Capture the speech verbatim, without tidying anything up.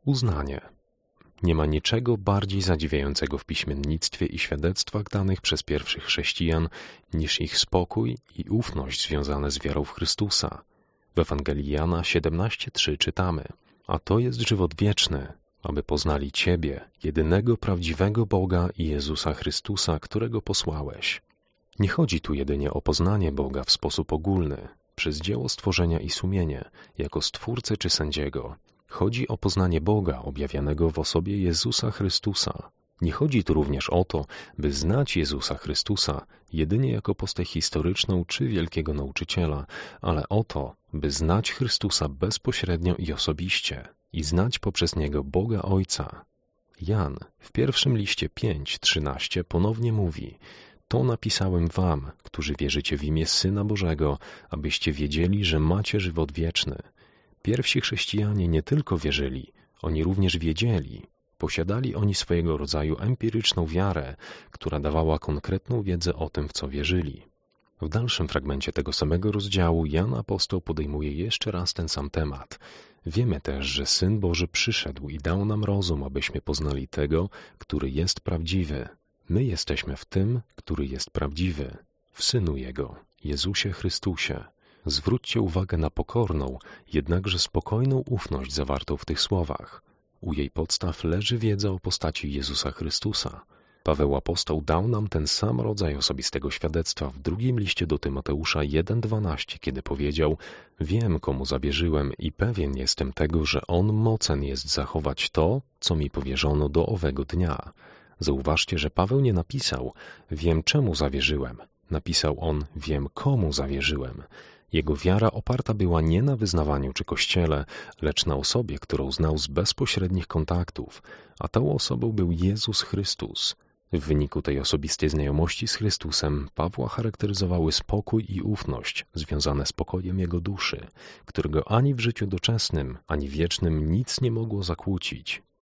Uznanie. Nie ma niczego bardziej zadziwiającego w piśmiennictwie i świadectwach danych przez pierwszych chrześcijan niż ich spokój i ufność związane z wiarą w Chrystusa. W Ewangelii Jana siedemnaście trzy czytamy: A to jest żywot wieczny, aby poznali Ciebie, jedynego prawdziwego Boga i Jezusa Chrystusa, którego posłałeś. Nie chodzi tu jedynie o poznanie Boga w sposób ogólny, przez dzieło stworzenia i sumienie, jako Stwórcę czy Sędziego. Chodzi o poznanie Boga objawianego w osobie Jezusa Chrystusa. Nie chodzi tu również o to, by znać Jezusa Chrystusa jedynie jako postać historyczną czy wielkiego nauczyciela, ale o to, by znać Chrystusa bezpośrednio i osobiście i znać poprzez Niego Boga Ojca. Jan w pierwszym liście pięć trzynaście ponownie mówi: To napisałem wam, którzy wierzycie w imię Syna Bożego, abyście wiedzieli, że macie żywot wieczny. Pierwsi chrześcijanie nie tylko wierzyli, oni również wiedzieli. Posiadali oni swojego rodzaju empiryczną wiarę, która dawała konkretną wiedzę o tym, w co wierzyli. W dalszym fragmencie tego samego rozdziału Jan Apostoł podejmuje jeszcze raz ten sam temat. Wiemy też, że Syn Boży przyszedł i dał nam rozum, abyśmy poznali tego, który jest prawdziwy. My jesteśmy w tym, który jest prawdziwy, w Synu Jego, Jezusie Chrystusie. Zwróćcie uwagę na pokorną, jednakże spokojną ufność zawartą w tych słowach. U jej podstaw leży wiedza o postaci Jezusa Chrystusa. Paweł Apostoł dał nam ten sam rodzaj osobistego świadectwa w drugim liście do Tymoteusza jeden dwanaście, kiedy powiedział: Wiem, komu zawierzyłem i pewien jestem tego, że On mocen jest zachować to, co mi powierzono do owego dnia. Zauważcie, że Paweł nie napisał: Wiem, czemu zawierzyłem. Napisał on: Wiem, komu zawierzyłem. Jego wiara oparta była nie na wyznawaniu czy kościele, lecz na osobie, którą znał z bezpośrednich kontaktów, a tą osobą był Jezus Chrystus. W wyniku tej osobistej znajomości z Chrystusem Pawła charakteryzowały spokój i ufność związane z pokojem jego duszy, którego ani w życiu doczesnym, ani wiecznym nic nie mogło zakłócić.